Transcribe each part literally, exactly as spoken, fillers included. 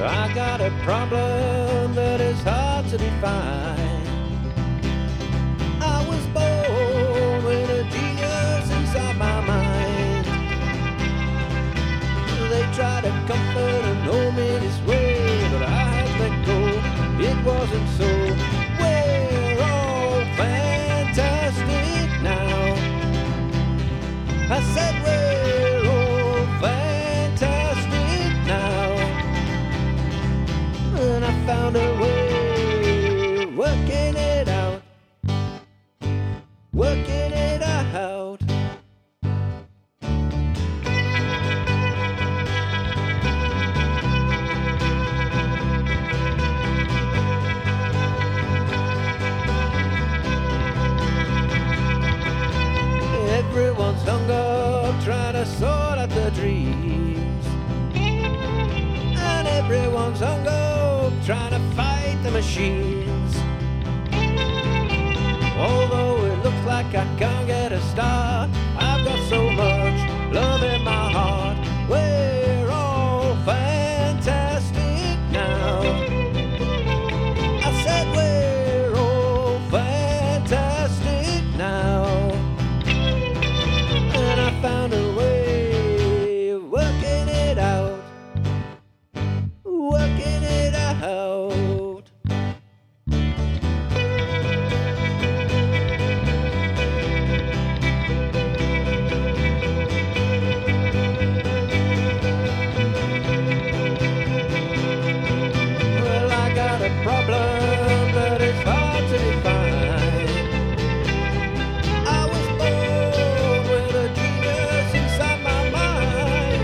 I got a problem that is hard to define. I was born with a genius inside my mind. They try to comfort and hold me this way, but I had to let go. It wasn't so. We're all fantastic now. I said we're all fantastic now. And I found a way, working it out, working it out. Everyone's hung up trying to sort out their dreams, and everyone's hung up trying to fight the machines. Although it looks like I can't get a start, I've got so much love in my heart. We're all fantastic now. I said we're all fantastic now. And I found a way, working it out, working it out. Well, I got a problem that is hard to define. I was born with a genius inside my mind.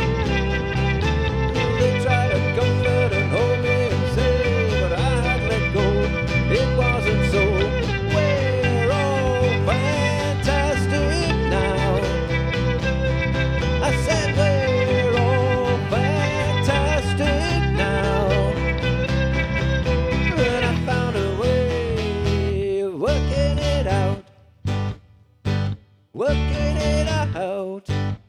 They try to comfort and hold me and say, but I had let go. It wasn't so. We're all fantastic now. I said we're all fantastic now. And I found a way, working it out, working it out.